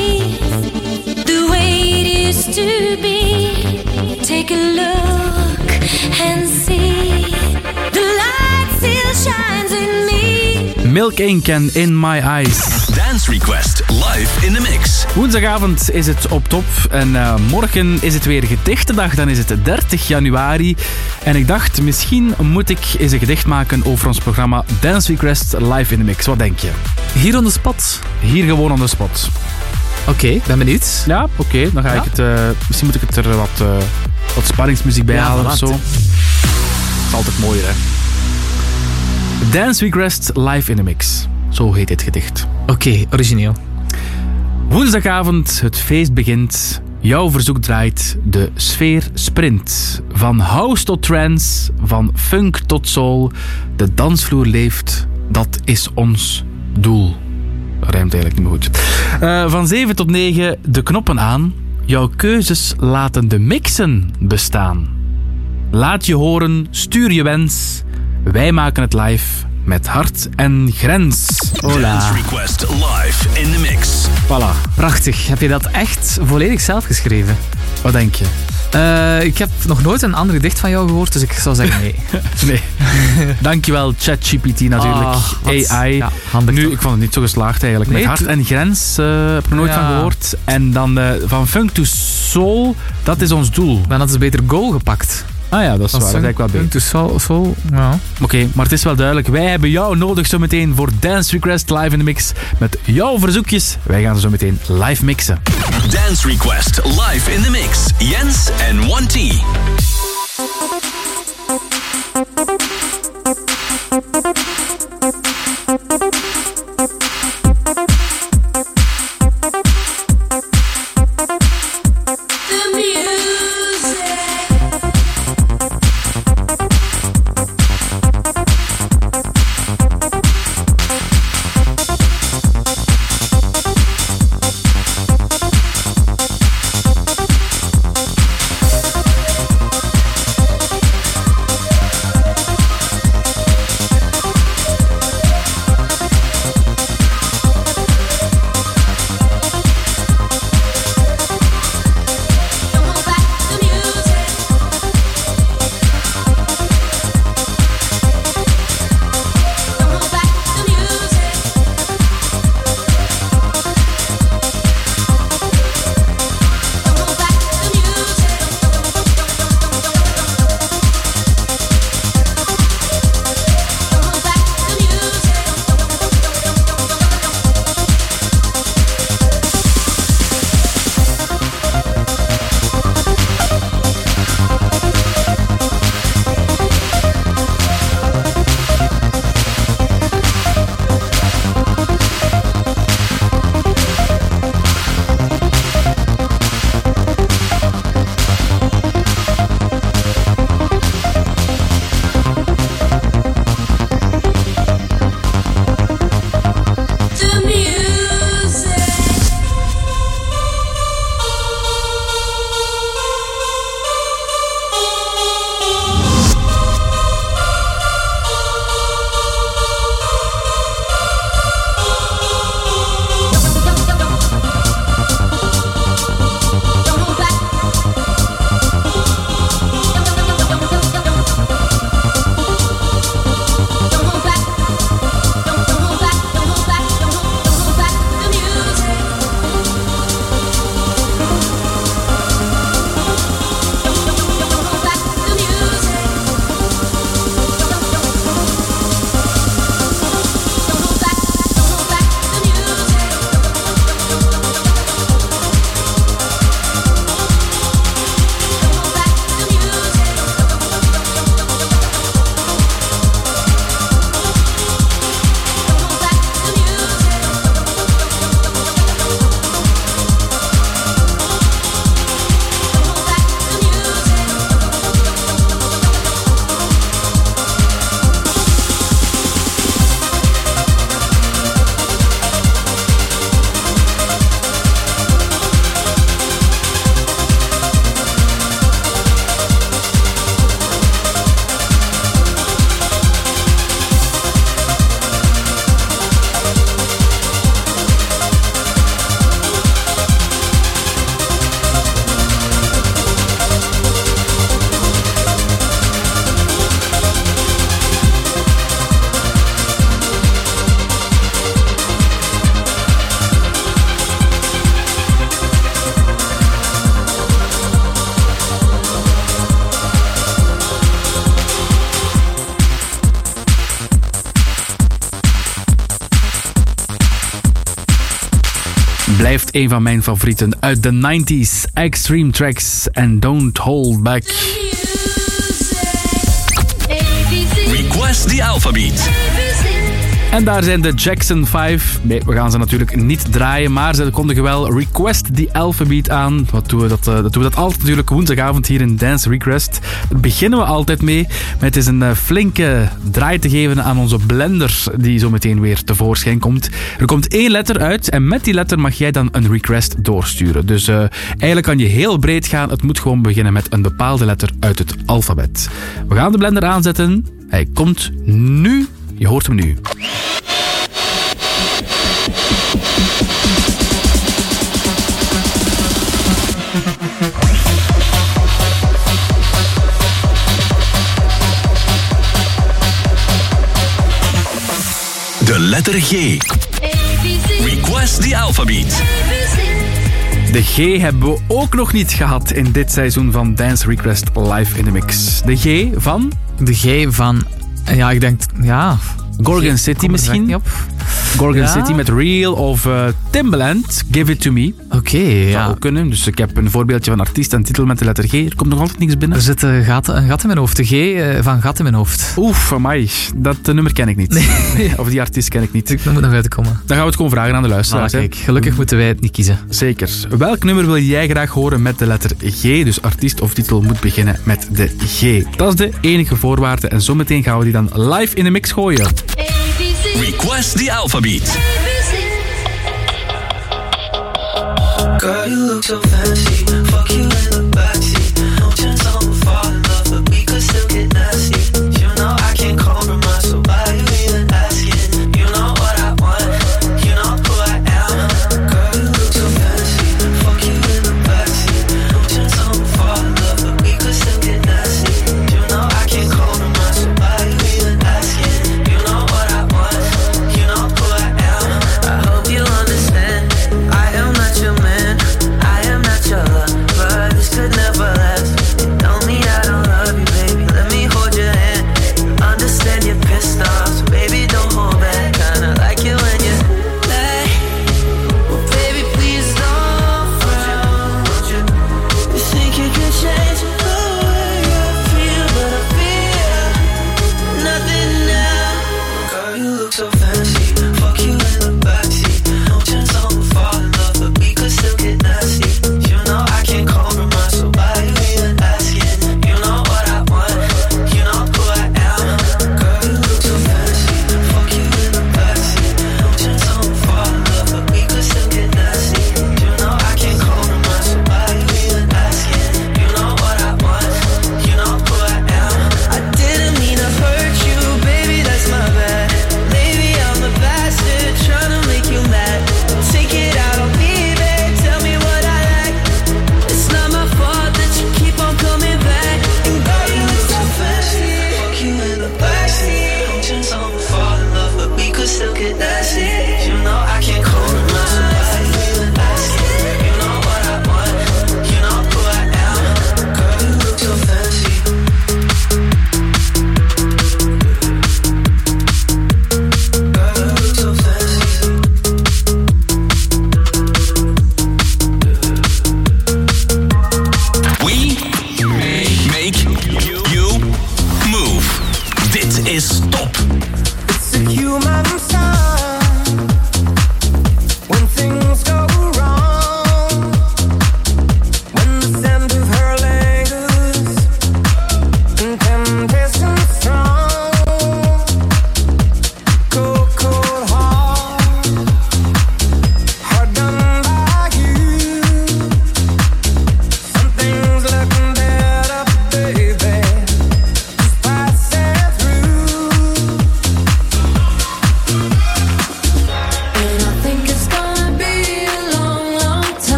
see the way it used to be. Take a look and see the light still shines in me. Milk Inc. en In My Eyes. Dance Request live in the mix. Woensdagavond is het op top en morgen is het weer gedichtendag. Dan is het 30 januari. En ik dacht, misschien moet ik eens een gedicht maken over ons programma Dance Request live in the mix. Wat denk je? Hier on the spot? Hier gewoon on the spot. Oké, ben benieuwd. Ja, oké. Dan ga ik het... misschien moet ik het er wat spanningsmuziek bij halen of zo. Dat is altijd mooier, hè. Dance Request live in the mix. Zo heet dit gedicht. Oké, origineel. Woensdagavond, het feest begint. Jouw verzoek draait, de sfeer sprint. Van house tot trance, van funk tot soul. De dansvloer leeft, dat is ons doel. Dat rijmt eigenlijk niet meer goed. Van 7 tot 9, de knoppen aan. Jouw keuzes laten de mixen bestaan. Laat je horen, stuur je wens. Wij maken het live met hart en grens. Hola. Dance Request live in the mix. Voilà. Prachtig. Heb je dat echt volledig zelf geschreven? Wat denk je? Ik heb nog nooit een ander gedicht van jou gehoord, dus ik zou zeggen nee. Nee. Dankjewel ChatGPT natuurlijk. AI. Ja, handig nu, toch? ik vond het niet zo geslaagd eigenlijk. Nee, met hart en grens heb ik er nooit van gehoord. En dan van funk to soul, dat is ons doel. Dan hadden ze beter goal gepakt. Ah ja, dat is waar. Dat is eigenlijk wel beter. Soul, ja. Oké, maar het is wel duidelijk. Wij hebben jou nodig zometeen voor Dance Request live in de mix. Met jouw verzoekjes. Wij gaan ze zo meteen live mixen. Dance Request live in the mix. Jens en 1T. blijft een van mijn favorieten uit de 90s. Extreme Tracks en Don't Hold Back. Request the Alphabeat. En daar zijn de Jackson 5. Nee, we gaan ze natuurlijk niet draaien, maar ze kondigen wel Request the Alphabeat aan. Wat doen we dat doen we dat altijd natuurlijk woensdagavond hier in Dance Request. Daar beginnen we altijd mee met eens een flinke draai te geven aan onze blender die zo meteen weer tevoorschijn komt. Er komt 1 letter uit en met die letter mag jij dan een request doorsturen. Dus eigenlijk kan je heel breed gaan. Het moet gewoon beginnen met een bepaalde letter uit het alfabet. We gaan de blender aanzetten. Hij komt nu. Je hoort hem nu. De letter G. Request the Alphabeat. De G hebben we ook nog niet gehad in dit seizoen van Dance Request Live in the Mix. De G van? De G van... Ja, ik denk... Ja... Gorgon City misschien? Niet op. Gorgon City met Real of Timbaland, Give It To Me. Oké, ja. Zou ook kunnen. Dus ik heb een voorbeeldje van artiest en titel met de letter G. Er komt nog altijd niks binnen. Er zit een gat in mijn hoofd. De G van gat in mijn hoofd. Oef, amai. Dat nummer ken ik niet. Nee. Of die artiest ken ik niet. Dat moet nog uitkomen. Dan gaan we het gewoon vragen aan de luisteraars. Kijk, gelukkig moeten wij het niet kiezen. Zeker. Welk nummer wil jij graag horen met de letter G? Dus artiest of titel moet beginnen met de G. Dat is de enige voorwaarde. En zometeen gaan we die dan live in de mix gooien. Request the Alphabeat. Girl, you look so fancy. Fuck you in the backseat. No chance I'ma fall in love, but we could still get nasty. You know I can't compromise, so why you even asking? You know what I want, you know who I am. Girl, you look so fancy. Fuck you in the backseat. No chance I'ma fall in love, but we could still get nasty. You know I can't compromise, so why you even asking? You know what I want, you know who I am. I hope you understand, I am not your man. I am not your lover, this could never last.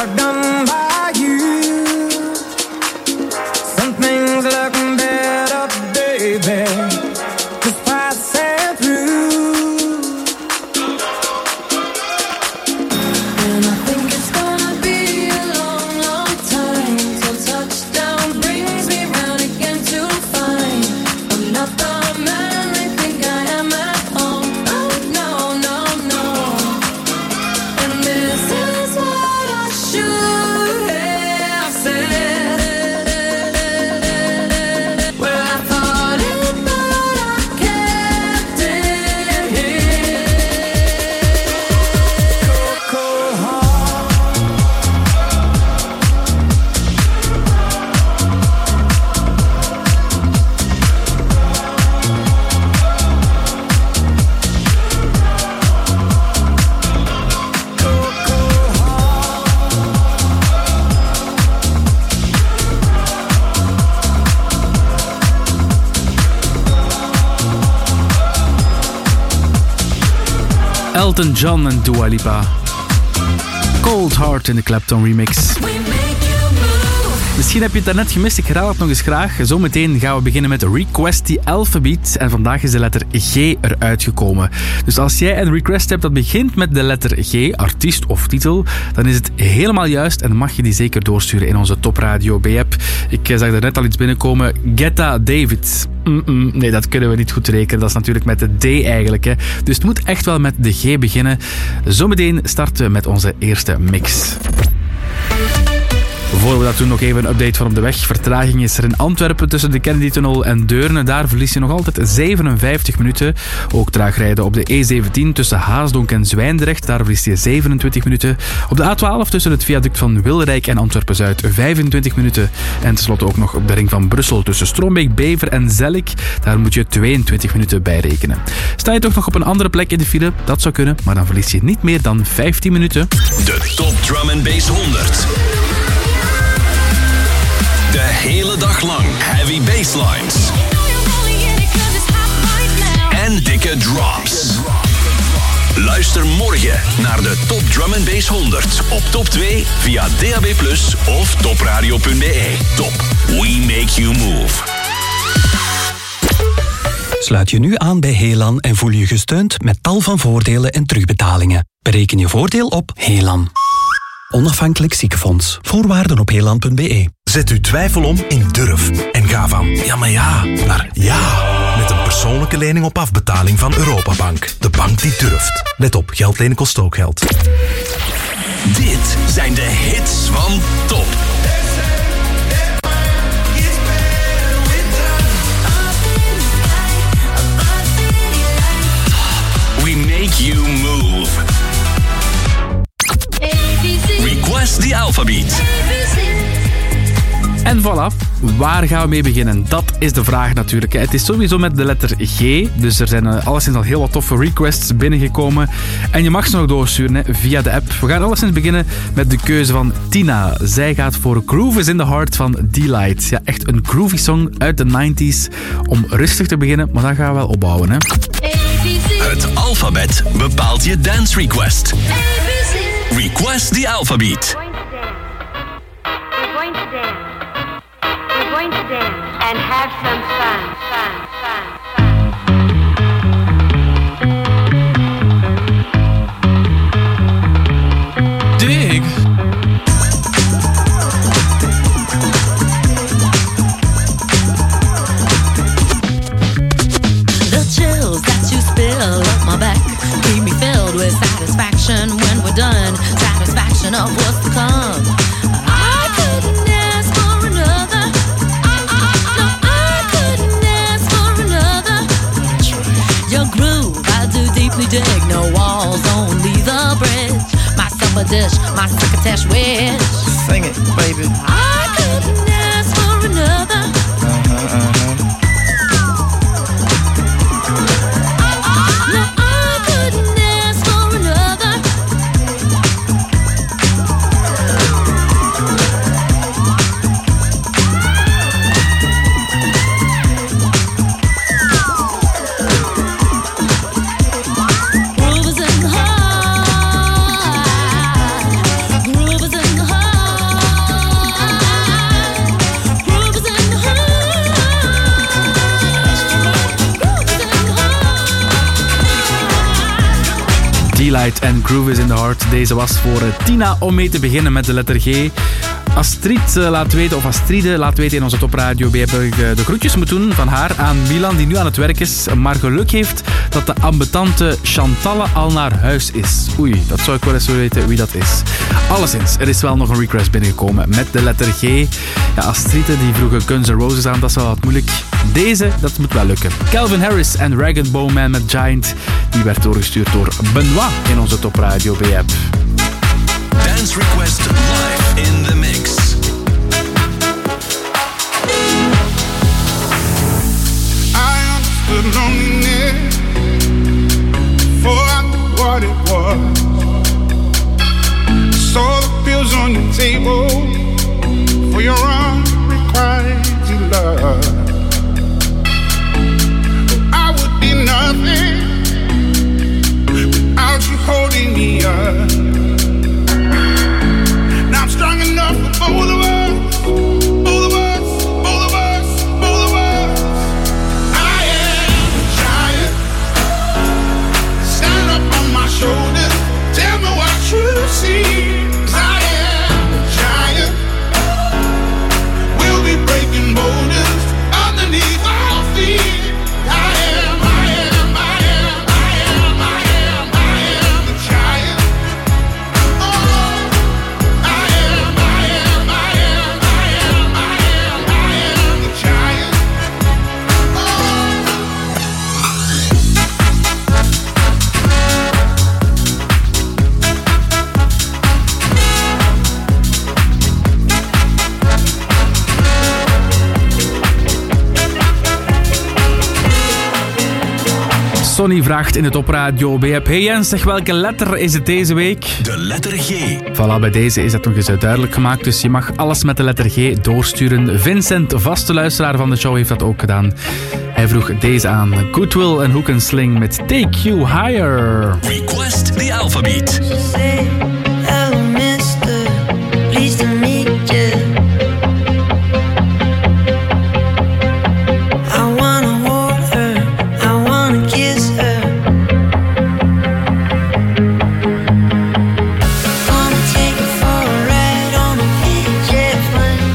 outdone by you. Some things look better, baby, just passing through. And I think it's gonna be a long, long time till touchdown brings me round again to find I'm not the man they think I am at home. Oh no, no, no. And this is what I should have said. Well, I thought it, but I kept it here. Cold heart. Elton John en Dua Lipa. Cold Heart in de Clapton remix. We make you move. Misschien heb je het daarnet gemist, ik herhaal het nog eens graag. Zometeen gaan we beginnen met Request the Alphabet. En vandaag is de letter G eruit gekomen. Dus als jij een request hebt dat begint met de letter G, artiest of titel, dan is het helemaal juist en mag je die zeker doorsturen in onze Top Radio B-app. Ik zag daarnet al iets binnenkomen. Getta David. Nee, dat kunnen we niet goed rekenen. Dat is natuurlijk met de D eigenlijk. Hè. Dus het moet echt wel met de G beginnen. Zometeen starten we met onze eerste mix. Voor we dat doen, nog even een update van op de weg. Vertraging is er in Antwerpen tussen de Kennedy-tunnel en Deurne. Daar verlies je nog altijd 57 minuten. Ook traag rijden op de E17 tussen Haasdonk en Zwijndrecht. Daar verlies je 27 minuten. Op de A12 tussen het viaduct van Wilrijk en Antwerpen-Zuid 25 minuten. En tenslotte ook nog op de ring van Brussel tussen Strombeek, Bever en Zellik. Daar moet je 22 minuten bij rekenen. Sta je toch nog op een andere plek in de file? Dat zou kunnen, maar dan verlies je niet meer dan 15 minuten. De Top Drum & Bass 100. De hele dag lang heavy basslines. En dikke drops. Luister morgen naar de Top Drum & Bass 100 op Top 2 via DAB+ of topradio.be. Top. We make you move. Sluit je nu aan bij Helan en voel je gesteund met tal van voordelen en terugbetalingen. Bereken je voordeel op Helan. Onafhankelijk ziekenfonds. Voorwaarden op helan.be. Zet uw twijfel om in durf en ga van ja maar ja naar ja. Met een persoonlijke lening op afbetaling van Europabank. De bank die durft. Let op, geld lenen kost ook geld. Dit zijn de hits van Top. We make you move. Request the Alphabet. En voilà, waar gaan we mee beginnen? Dat is de vraag natuurlijk. Het is sowieso met de letter G, dus er zijn alleszins al heel wat toffe requests binnengekomen. En je mag ze nog doorsturen via de app. We gaan alleszins beginnen met de keuze van Tina. Zij gaat voor Groove is in the Heart van Delight. Ja, echt een groovy song uit de 90s. Om rustig te beginnen, maar dan gaan we wel opbouwen. Hè. Het alfabet bepaalt je dance request. Request the Alphabet. We're going to dance. We're going to dance and have some fun. Dig. The chills that you spill up my back keep me filled with satisfaction when we're done. Satisfaction of what's to come. I couldn't ask for another. No, I couldn't ask for another. Your groove, I do deeply dig. No walls, only the bridge. My supper dish, my crocketesh wish. Sing it, baby. I couldn't ask for another. No, I couldn't ask for another. Groove is in the heart. Groove is in the heart. Daylight en Groove is in the Heart. Deze was voor Tina om mee te beginnen met de letter G. Astride laat weten in onze topradio. We hebben de groetjes moeten doen van haar aan Milan, die nu aan het werk is, maar geluk heeft dat de ambetante Chantalle al naar huis is. Oei, dat zou ik wel eens willen weten wie dat is. Alleszins, er is wel nog een request binnengekomen met de letter G. Ja, Astride die vroegen Guns N' Roses aan, dat is wel wat moeilijk. Deze, dat moet wel lukken. Calvin Harris en Rag & Bone Man met Giant, die werd doorgestuurd door Benoit in onze topradio B-app. Dance Request live in the mix. I understood loneliness before I knew what it was. I saw the pills on your table for your unrequited love. I would be nothing without you holding me up. I'm strong enough for both of us, both of us, both of us, both of us. I am a giant. Stand up on my shoulders, tell me what you see. 'Cause I am a giant. We'll be breaking boulders underneath our feet. I am, I am, I am, I am, I am, I am the giant. Oh. Sonny vraagt in het opradio B-app. Hey Jens, zeg, welke letter is het deze week? De letter G. Voilà, bij deze is dat nog eens duidelijk gemaakt. Dus je mag alles met de letter G doorsturen. Vincent, vaste luisteraar van de show, heeft dat ook gedaan. Hij vroeg deze aan. Goodwill en Hook & Sling met Take You Higher. Request the alphabet. Hello, mister. Pleased to meet you. I wanna hold her. I wanna kiss her. Wanna take her for a ride on a jet plane.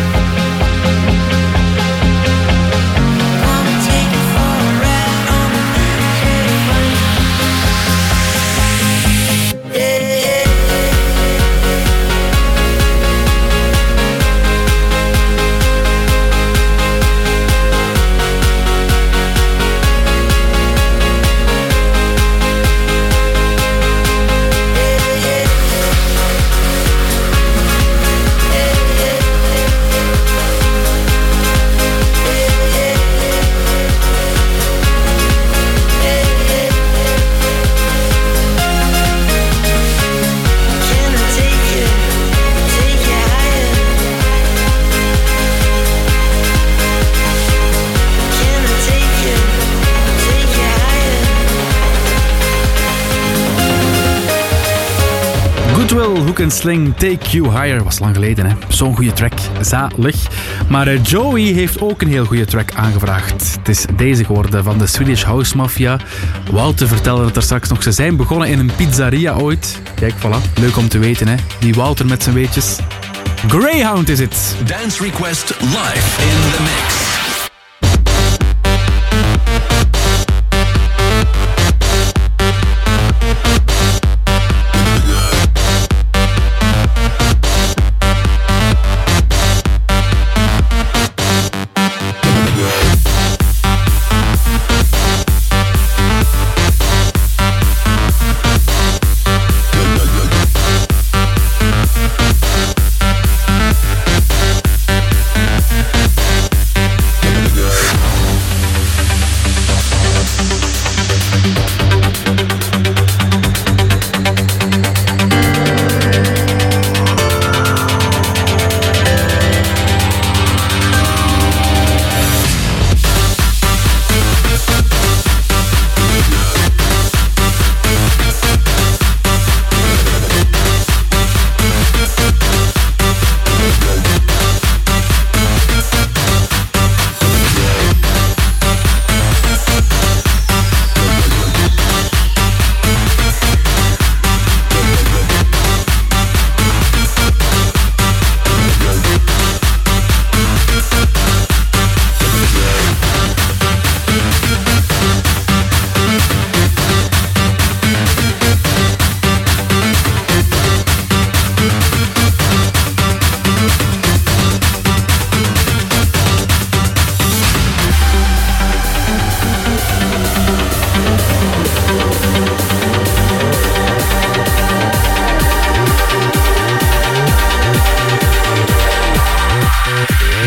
Wanna take her for a ride on a jet plane. Yeah. Can I take you higher? Can I take you higher? Goodwill, Hook & Sling, Take You Higher. Was lang geleden, hè? Zo'n goede track. Zalig. Maar Joey heeft ook een heel goede track aangevraagd. Het is deze geworden van de Swedish House Mafia. Wouter vertelde het er straks nog. Ze zijn begonnen in een pizzeria ooit. Kijk, voilà. Leuk om te weten, hè? Die Wouter met zijn weetjes. Greyhound is het. Dance Request live in the mix.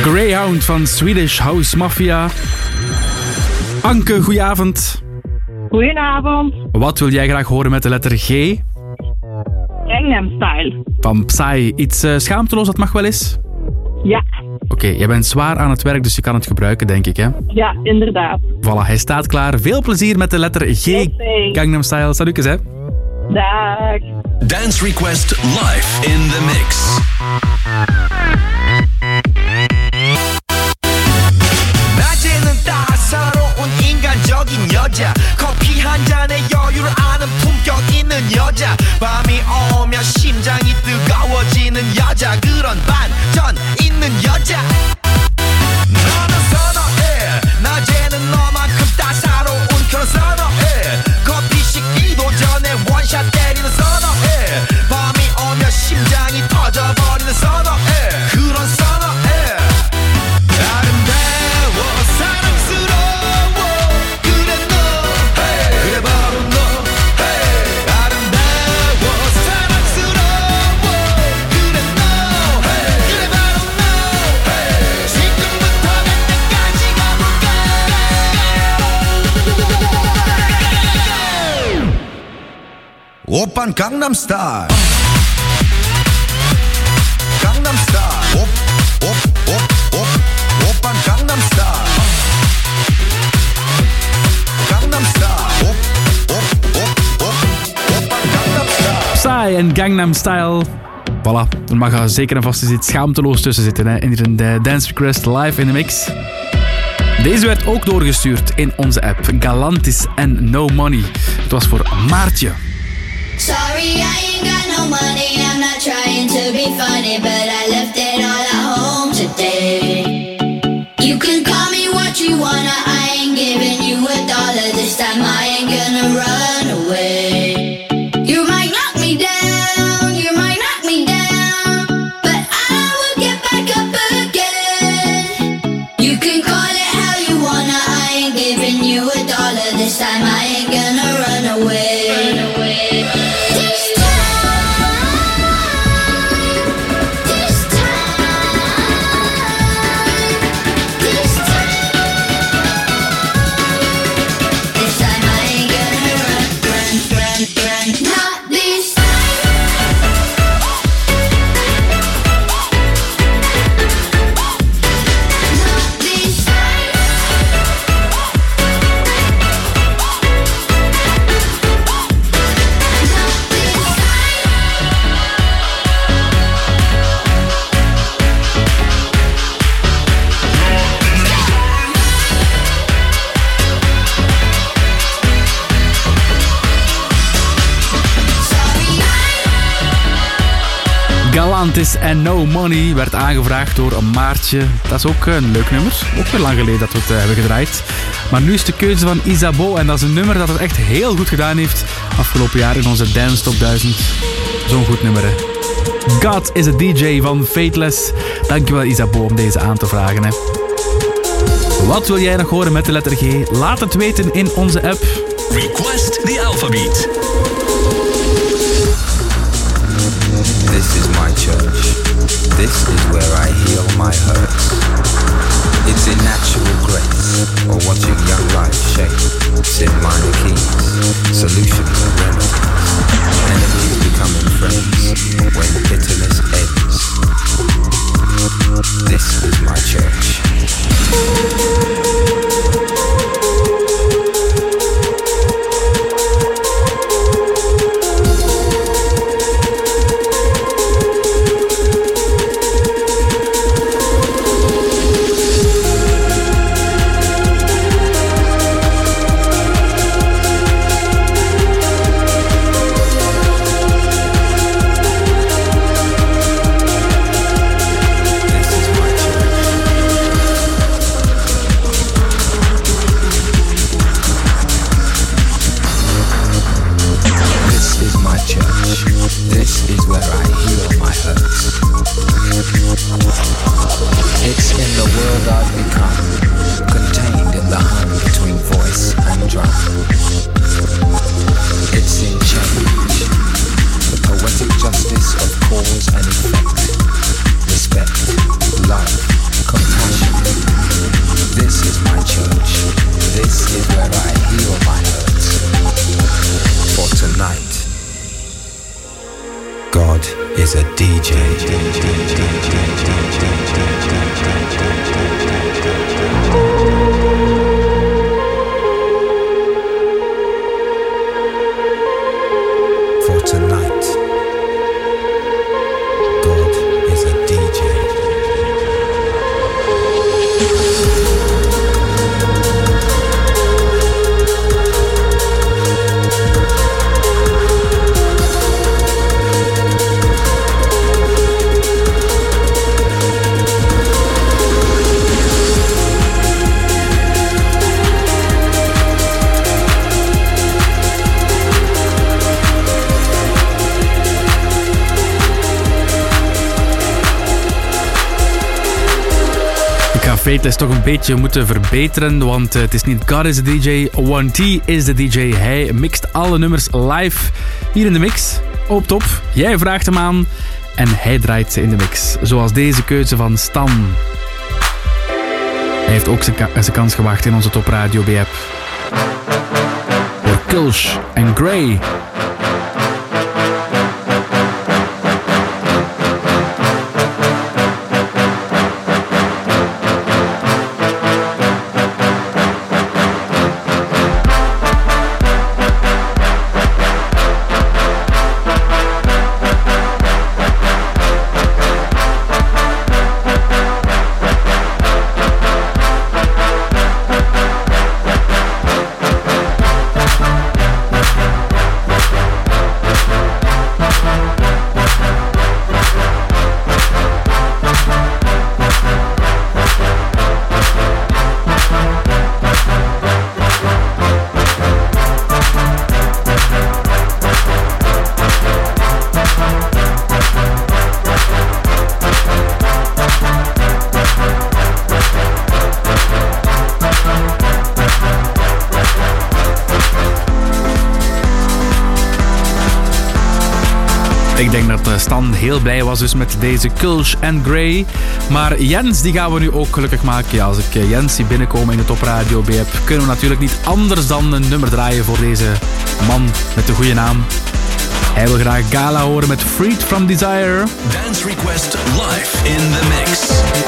Greyhound van Swedish House Mafia. Anke, goedenavond. Goedenavond. Wat wil jij graag horen met de letter G? Gangnam Style. Van Psy. Iets schaamteloos, dat mag wel eens? Ja. Oké, jij bent zwaar aan het werk, dus je kan het gebruiken, denk ik, hè? Ja, inderdaad. Voilà, hij staat klaar. Veel plezier met de letter G. Gangnam Style. Salutjes, hè? Dag. Dance Request live in the mix. 낮에는 따사로운 인간적인 여자 커피 한 잔에 여유를 아는 품격 있는 여자 밤이 오면 심장이 뜨거워지는 여자 그런 반전 있는 여자 너는 선호해 낮에는 너만큼 따사로운 그런 선호해 커피 식기도 전에 원샷 때리는 선호해 밤이 오면 심장이 터져버리는 선호해 그런 선호해 아름다워 사랑스러워 그래 너 그래 바로 너 아름다워 사랑스러워 그래 너 그래 바로 너 지금부터 갈 때까지 가볼까 오빤 강남스타일 강남스타일 오빤 강남스타일 강남스타일 오빤 강남스타일 Psy en Gangnam Style. Voilà, er mag zeker en vast eens iets schaamteloos tussen zitten, hè? In de Dance Request live in de mix. Deze werd ook doorgestuurd in onze app. Galantis en No Money. Het was voor Maartje. Sorry, I ain't got no money. I'm not trying to be funny, but I left it all at home today. You can call me what you wanna. I ain't giving you $1 this time. I ain't gonna run away. You might knock me down, you might knock me down, but I will get back up again. You can call it how you wanna. I ain't giving you $1 this time. I ain't gonna run away. Run away. Galantis en No Money werd aangevraagd door een Maartje. Dat is ook een leuk nummer. Ook weer lang geleden dat we het hebben gedraaid. Maar nu is de keuze van Isabeau. En dat is een nummer dat het echt heel goed gedaan heeft afgelopen jaar in onze Dance Top 1000. Zo'n goed nummer, hè. God is a DJ van Fateless. Dankjewel Isabeau om deze aan te vragen, hè. Wat wil jij nog horen met de letter G? Laat het weten in onze app. Request the alphabet. This is my church. This is where I heal my hurts. It's in natural grace, or watching young life shape. Sim minor keys, solutions and remedies. Enemies becoming friends when bitterness ends. This is my church. Fateless toch een beetje moeten verbeteren, want het is niet God is de DJ, 1T is de DJ. Hij mixt alle nummers live hier in de mix. Op top, jij vraagt hem aan en hij draait ze in de mix. Zoals deze keuze van Stan. Hij heeft ook zijn kans gewaagd in onze Top Radio B-app. Voor Kulsh en Grey. Ik denk dat Stan heel blij was dus met deze Kulsh en Grey. Maar Jens, die gaan we nu ook gelukkig maken. Ja, als ik Jens zie binnenkomen in de Top Radio B-app, kunnen we natuurlijk niet anders dan een nummer draaien voor deze man met de goede naam. Hij wil graag Gala horen met Freed From Desire. Dance Request live in the mix.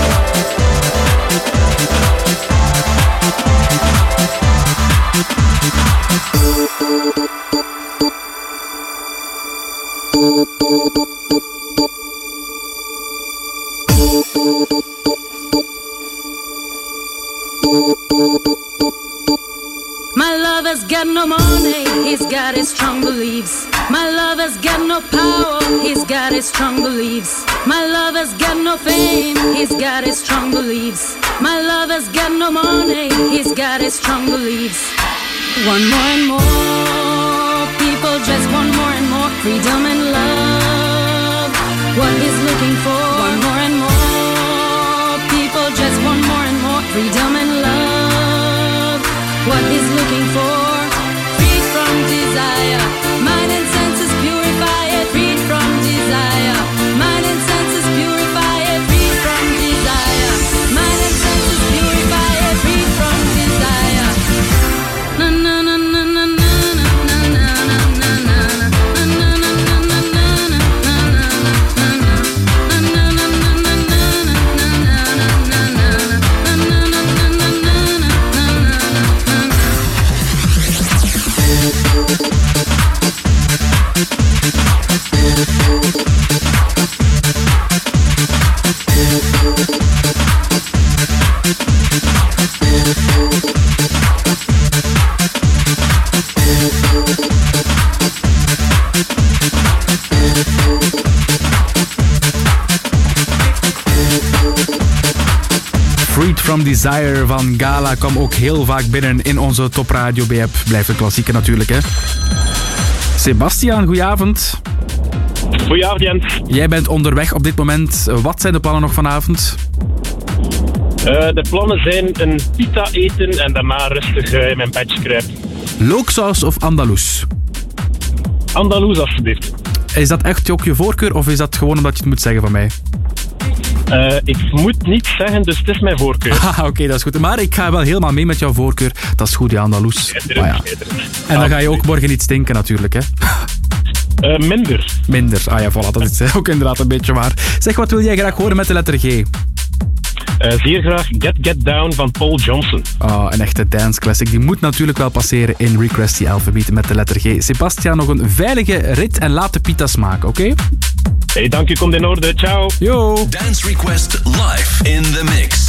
My lover's got no money, he's got his strong beliefs. My lover's got no power, he's got his strong beliefs. My lover's got no fame, he's got his strong beliefs. My lover's got no money, he's got his strong beliefs. One more and more, people just want more and more freedom and love. What he's looking for, one more and more, people just want more and more freedom and love. What he's looking for, freed from desire, mind and senses purify it, freed from desire, mind and senses purify it, freed from desire, mind and senses purify it, freed from desire. Na na na na na na na na na na Freed From Desire van Gala kwam ook heel vaak binnen in onze Top Radio B-app. Blijft een klassieker natuurlijk, hè. Sebastiaan, goedenavond. Goedenavond, Jens. Jij bent onderweg op dit moment. Wat zijn de plannen nog vanavond? De plannen zijn een pita eten en daarna rustig in mijn bedje kruipen. Looksaus of Andalous? Andalous, alsjeblieft. Is dat echt ook je voorkeur of is dat gewoon omdat je het moet zeggen van mij? Ik moet niets zeggen, dus het is mijn voorkeur. Oké, dat is goed. Maar ik ga wel helemaal mee met jouw voorkeur. Dat is goed, ja, Andalous. Ja. En dan ga je ook morgen niet stinken natuurlijk, hè? Minder. Minder, ah ja, voilà, dat is ook inderdaad een beetje waar. Zeg, wat wil jij graag horen met de letter G? Zeer graag Get Down van Paul Johnson. Oh, een echte dance classic. Die moet natuurlijk wel passeren in Request the Alphabet met de letter G. Sebastiaan, nog een veilige rit en laat de pita smaken, oké? Hey, dank u, komt in orde. Ciao. Yo. Dance Request live in the mix.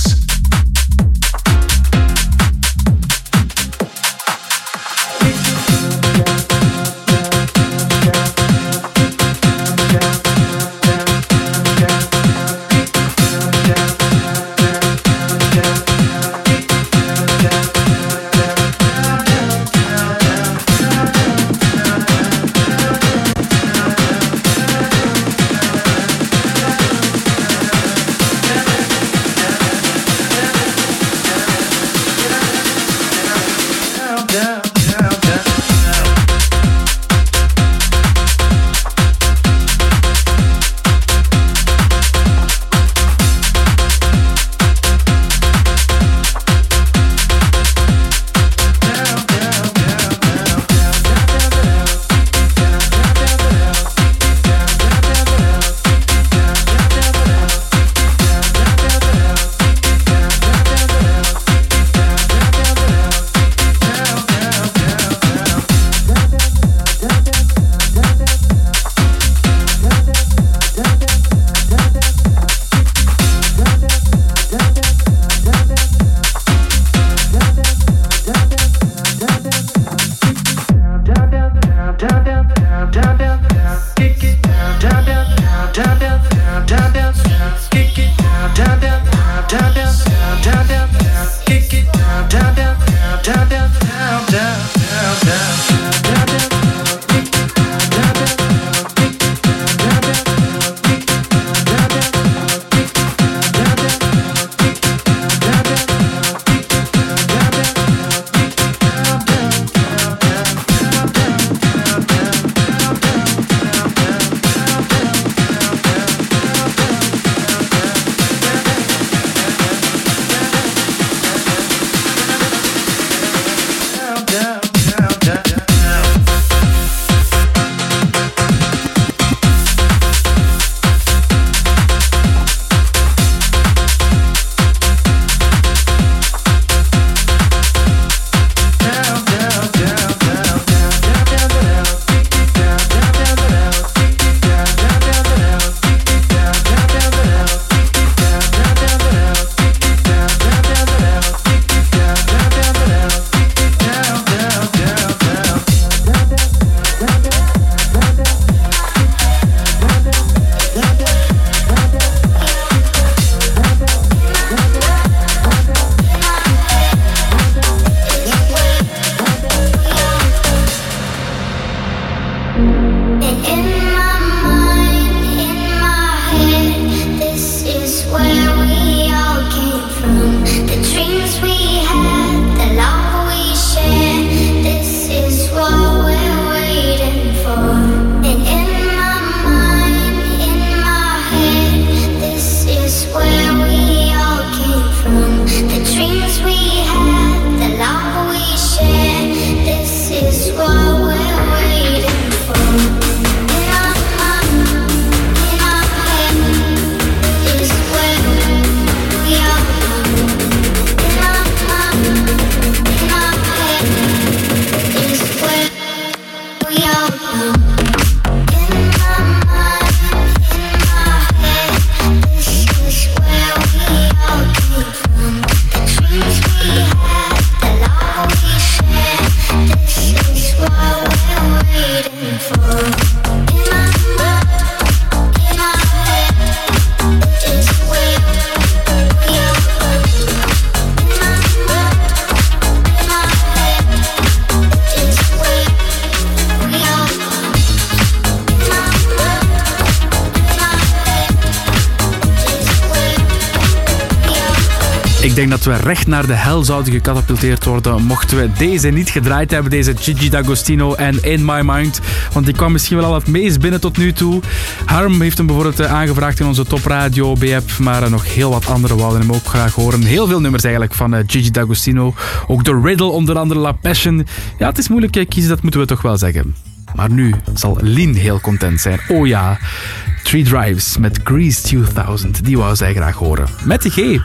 Ik denk dat we recht naar de hel zouden gecatapulteerd worden mochten we deze niet gedraaid hebben, deze Gigi D'Agostino en In My Mind. Want die kwam misschien wel al het meest binnen tot nu toe. Harm heeft hem bijvoorbeeld aangevraagd in onze topradio B-app, maar nog heel wat anderen wouden hem ook graag horen. Heel veel nummers eigenlijk van Gigi D'Agostino. Ook The Riddle, onder andere La Passion. Ja, het is moeilijk kiezen, dat moeten we toch wel zeggen. Maar nu zal Lien heel content zijn. Oh ja, 3 Drives met Grease 2000. Die wou zij graag horen. Met de G.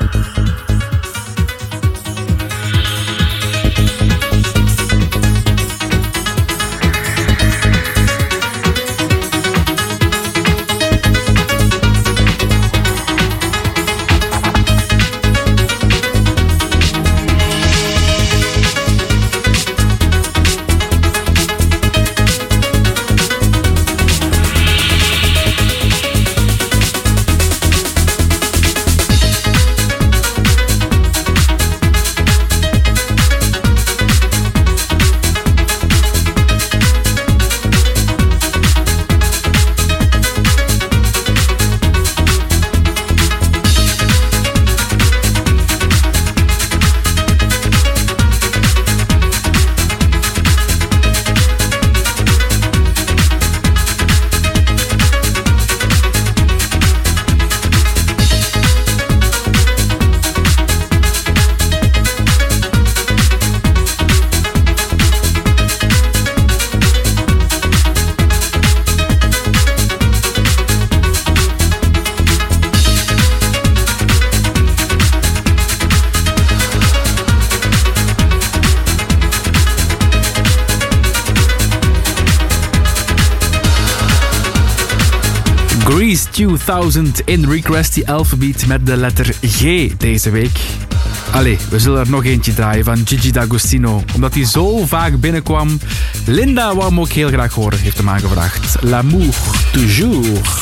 Grease 2000 in Request the Alphabet met de letter G deze week. Allee, we zullen er nog eentje draaien van Gigi D'Agostino. Omdat hij zo vaak binnenkwam. Linda wou hem ook heel graag horen, heeft hem aangevraagd. L'amour toujours.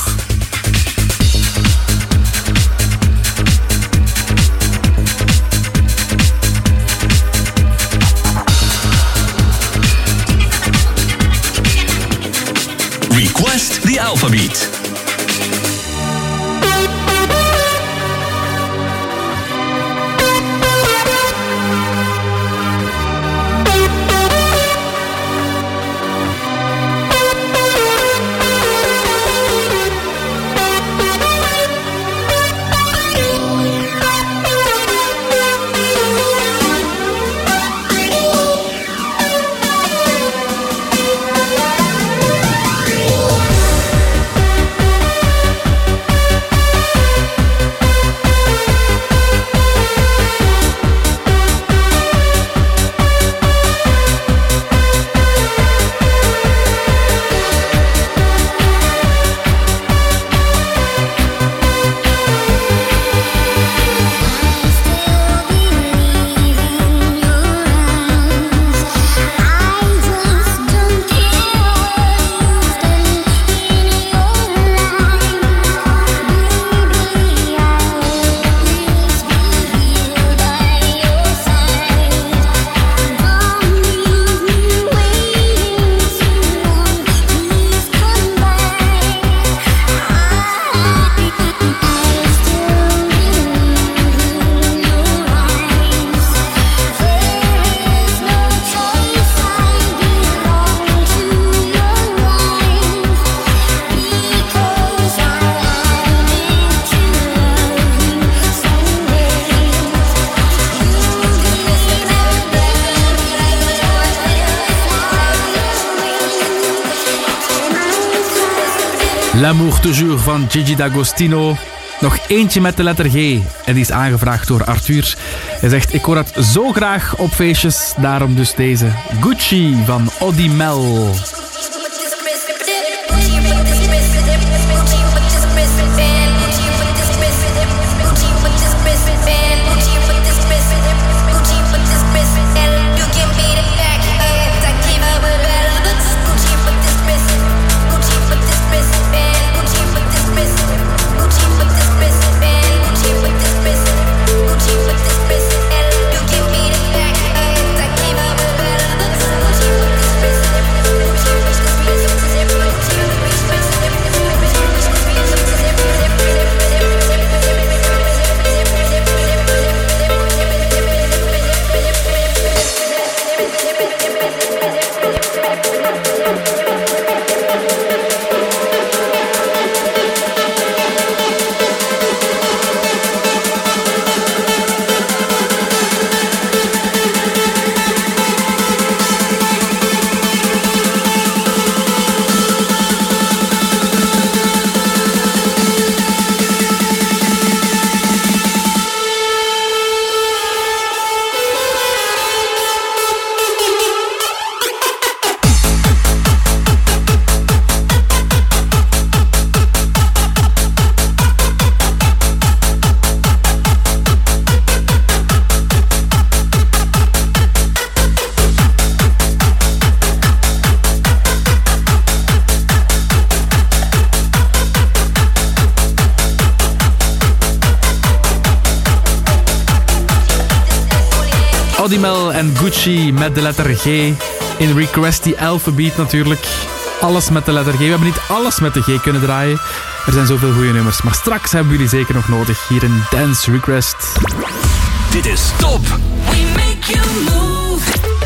Request the Alphabet. L'amour toujours van Gigi D'Agostino. Nog eentje met de letter G. En die is aangevraagd door Arthur. Hij zegt, ik hoor het zo graag op feestjes. Daarom dus deze. Gucci van Odimel. Gucci Audimel en Gucci met de letter G. In Requesty Alphabet natuurlijk. Alles met de letter G. We hebben niet alles met de G kunnen draaien. Er zijn zoveel goede nummers. Maar straks hebben we jullie zeker nog nodig. Hier in Dance Request. Dit is Top. We make you move.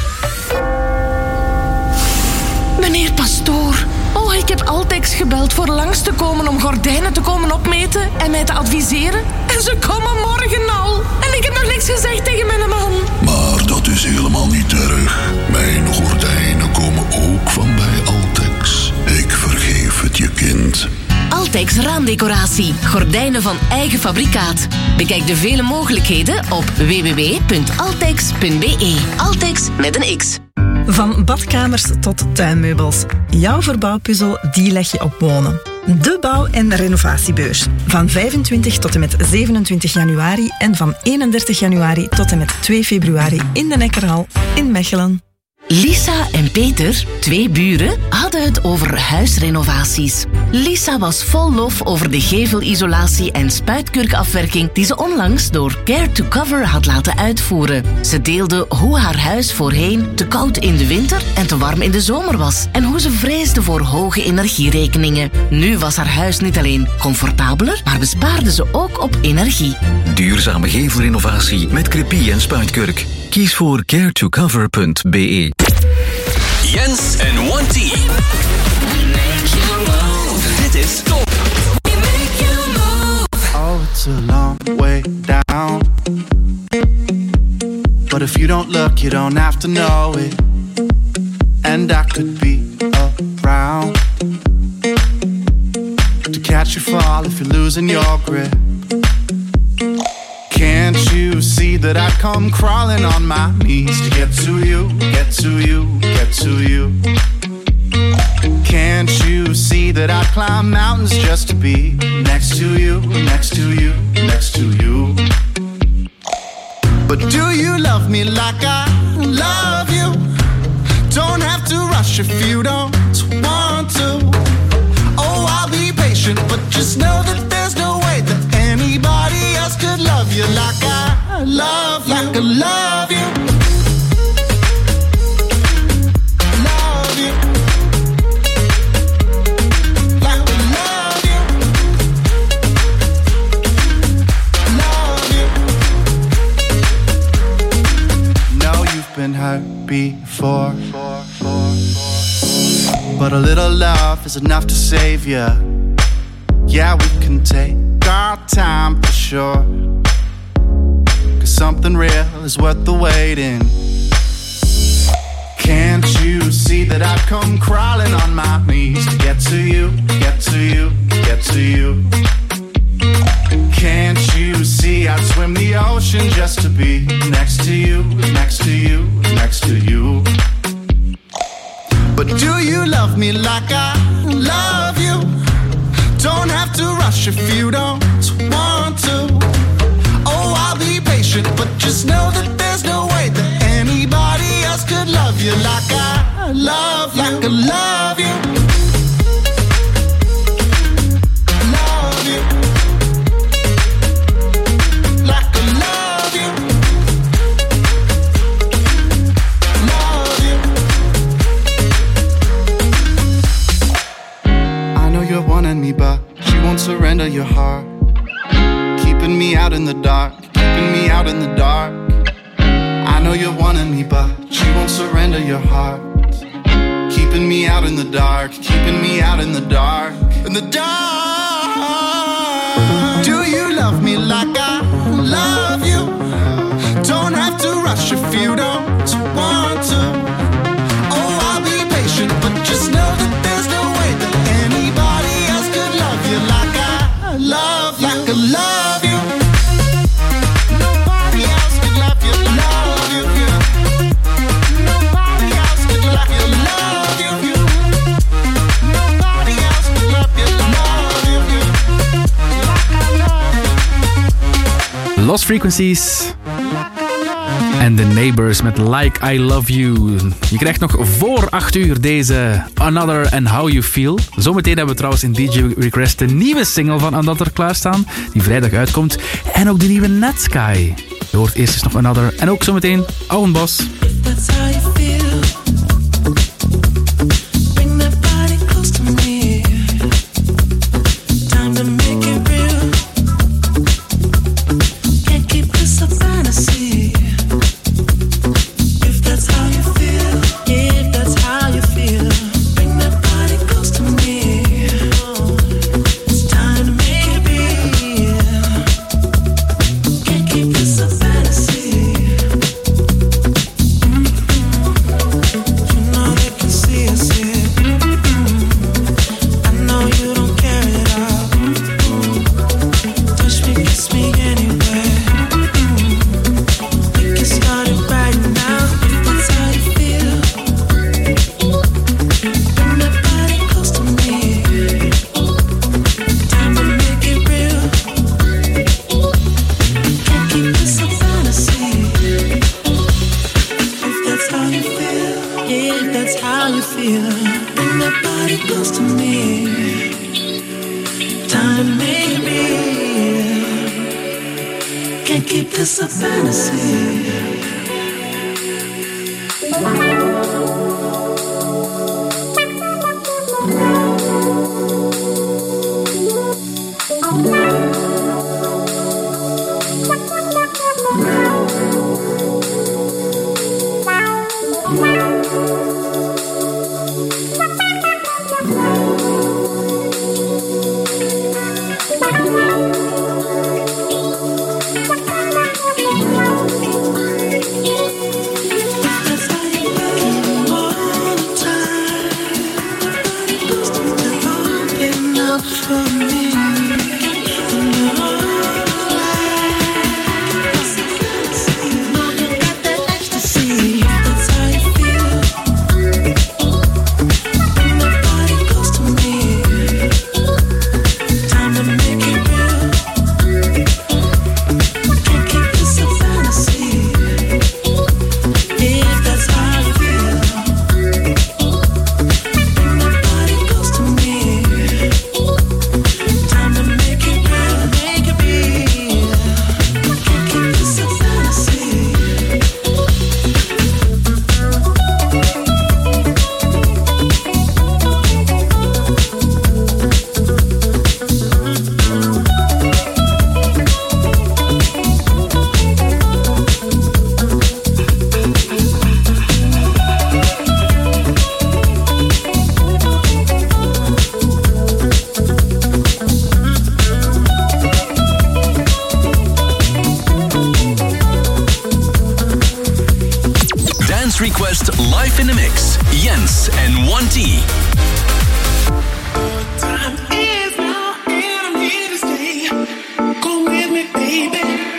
Meneer Pastoor, ik heb Altex gebeld voor langs te komen om gordijnen te komen opmeten en mij te adviseren. En ze komen morgen al. En ik heb nog niks gezegd tegen mijn man. Maar dat is helemaal niet erg. Mijn gordijnen komen ook van bij Altex. Ik vergeef het je, kind. Altex raamdecoratie. Gordijnen van eigen fabrikaat. Bekijk de vele mogelijkheden op www.altex.be. Altex met een X. Van badkamers tot tuinmeubels. Jouw verbouwpuzzel, die leg je op wonen. De bouw- en renovatiebeurs. Van 25 tot en met 27 januari en van 31 januari tot en met 2 februari in de Nekkerhal in Mechelen. Lisa en Peter, 2 buren, hadden het over huisrenovaties. Lisa was vol lof over de gevelisolatie en spuitkurkafwerking die ze onlangs door Care to Cover had laten uitvoeren. Ze deelde hoe haar huis voorheen te koud in de winter en te warm in de zomer was en hoe ze vreesde voor hoge energierekeningen. Nu was haar huis niet alleen comfortabeler, maar bespaarde ze ook op energie. Duurzame gevelrenovatie met krepie en spuitkurk. Kies voor caretocover.be. Jens en Wanty. Dit is Top. Oh, it's a long way down. But if you don't look, you don't have to know it. And I could be around to catch you fall if you're losing your grip. Can't you see that I come crawling on my knees to get to you, get to you, get to you? Can't you see that I climb mountains just to be next to you, next to you, next to you? But do you love me like I love you? Don't have to rush if you don't want to. Oh, I'll be patient, but just know that there's no way that anybody else could love you like I love you, like I love you. Love you. Like I love you. Love you. Know you've been hurt before, but a little love is enough to save you. Yeah, we can take our time for sure, 'cause something real is worth the waiting. Can't you see that I've come crawling on my knees to get to you, get to you, get to you? Can't you see I'd swim the ocean just to be next to you, next to you, next to you? But do you love me like I love you? Don't have to rush if you don't want to. Oh, I'll be patient, but just know that there's no way that anybody else could love you like I love you, like I love you. Love you. Like I love you. Love you. I know you're wanting me, but you won't surrender your heart. Keeping me out in the dark, keeping me out in the dark. I know you're wanting me, but you won't surrender your heart. Keeping me out in the dark, keeping me out in the dark, in the dark. Do you love me like I love you? Don't have to rush if you don't want to. Oh, I'll be patient, but just know that there's no way that anybody else could love you like I love you, like I love you. Nobody else could love you, love you. Nobody else could love you, love you. Nobody else could love you, love you. Like I love you. Lost Frequencies en The Neighbors met Like I Love You. Je krijgt nog voor 8 uur deze Another and How You Feel. Zometeen hebben we trouwens in DJ Request de nieuwe single van Another klaarstaan, die vrijdag uitkomt. En ook de nieuwe Netsky. Je hoort eerst eens nog Another. En ook zometeen Owen Bos. That's how you feel. Bring that body close to me. Time to make it real. Can't keep this a fantasy. If that's how you feel, if that's how you feel, bring that body close to me. It's time to make it real. Can't keep this a fantasy. It's a fantasy. Request live in the mix. Jens en 1T. Time is now and I'm here to stay. Come with me, baby.